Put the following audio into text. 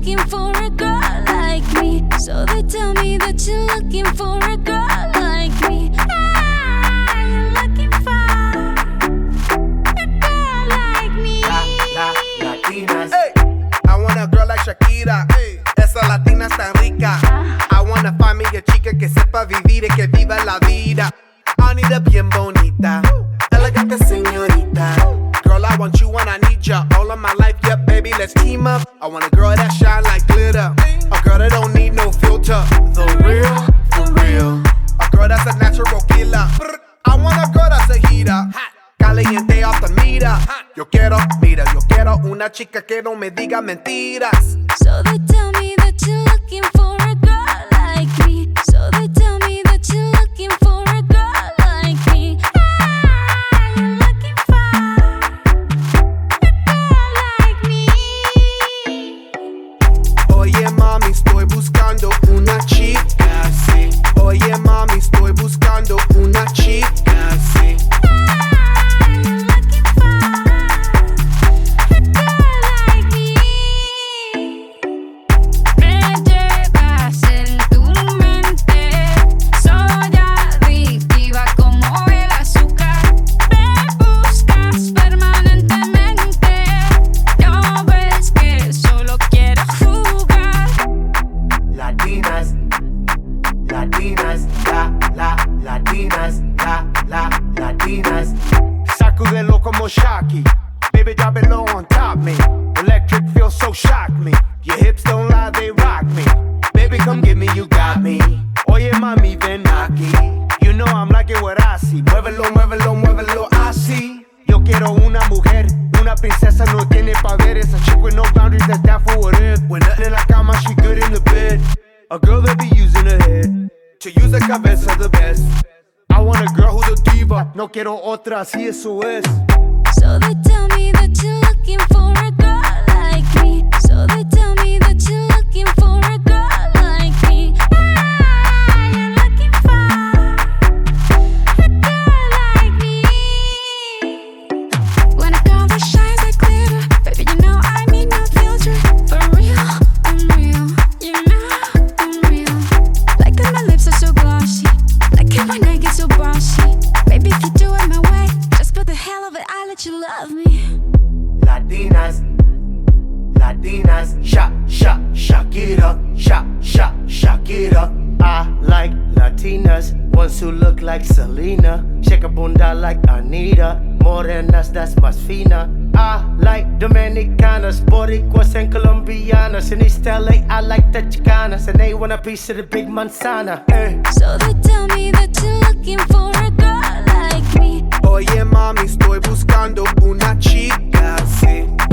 looking for a girl like me. So they tell me that you're looking for a girl like me. You're looking for a girl like me. Latinas. Hey, I want a girl like Shakira. Hey, esa latina está rica. I wanna find me a chica que sepa vivir y que viva la vida. Anita bien bonita, elegante señorita. Girl, I want you and I need ya all of my life, yeah, baby, let's team up. I want a girl that shine like glitter, a girl that don't need no filter. The real, for real. A girl that's a natural killer. I want a girl that's a heater, caliente off the meter. Yo quiero una chica que no me diga mentiras. So they tell me that you're looking for a girl like me. So they tell me that you're looking for a girl like me. You're looking for a girl like me. Oye mami, estoy buscando una chica, sí. Oye mami, estoy buscando una chica, sí. Latinas. Sacudelo como Shocky. Baby, drop it low on top me. Electric feels so shock me. Your hips don't lie, they rock me. Baby, come get me, you got me. Oye, mami, ven aquí. You know I'm liking what I see. Muévelo, muévelo, muévelo así. Yo quiero una mujer, una princesa, no tiene poderes. A chick with no boundaries, that's down for whatever. When nothing in la cama, she good in the bed. A girl that be using her head to use the cabeza the best. I want a girl who's a diva. No quiero otra, así eso es. So they tell me that you're looking for a girl like me. So they tell me that you're looking for a girl like me. You're looking for a girl like me. When a girl that shines like glitter, baby, you know I need no filter. For real, I'm real. You know I'm real. Like that my lips are so glossy. Like it when I get so bossy. Baby, if you do it my way, just for the hell of it, I let you love me. Latinas, Shakira, Shakira. I like Latinas, ones who look like Selena. Shake a bunda like Anita, morenas that's más fina. I like Dominicanas, Boricuas and Colombianas. In East LA, I like the Chicanas, and they want a piece of the big manzana. So they tell me that you're looking for a girl like me. Oye mami, estoy buscando una chica, sí.